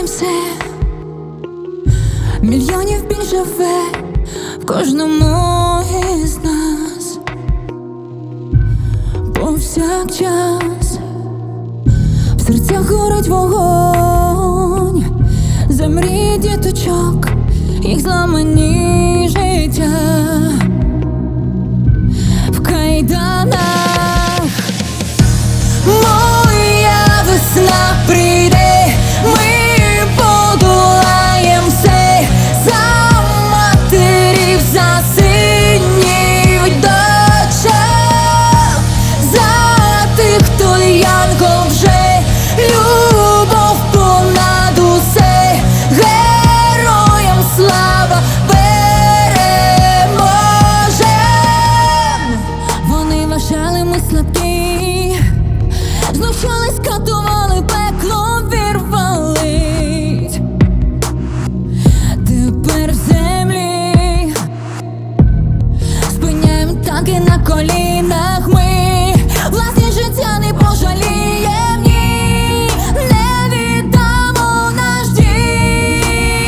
все, мільйонів біль живе в кожному із нас. Повсякчас в серцях горить вогонь, за мрії діточок, їх зламані життя в кайданах. Моя весна прийде, ми подолаєм все, за матерів, за синів дочок, за тих, хто янгол вже, любов понад усе, героям слава, переможем. Вони вважали, ми слабкі, знущались, катували, пекло вірвались. Тепер в землі спиняєм танки на колінах. Ми власні життя не пожалієм, ні, не віддамо наш дім.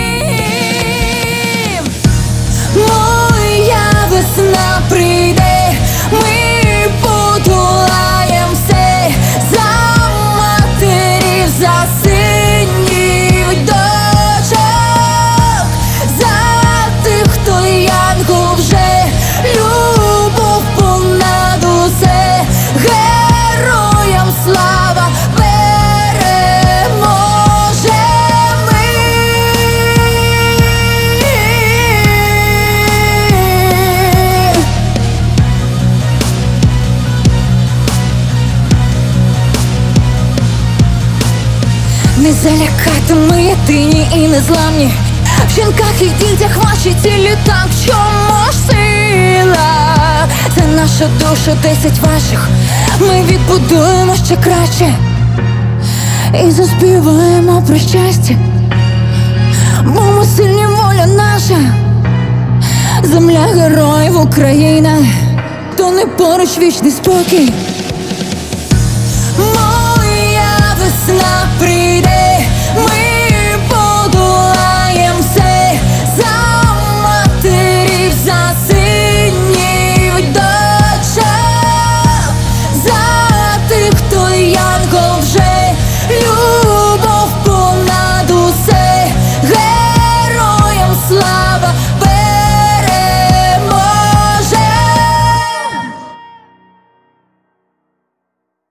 Моя весна прийде, ми подолаєм все, за матерів, за синів дочок, за тих, хто янгол вже, любов понад усе, героям слава, переможем ми. Не залякати, ми єдині і незламні, в жінках і дітях ваші цілі так, в чому ж сила? Це наша душа, 10 ваших, ми відбудуємо ще краще і заспіваємо про щастя, бо ми сильні, воля наша, земля героїв Україна, то не поруч вічний спокій. Моя весна прийде,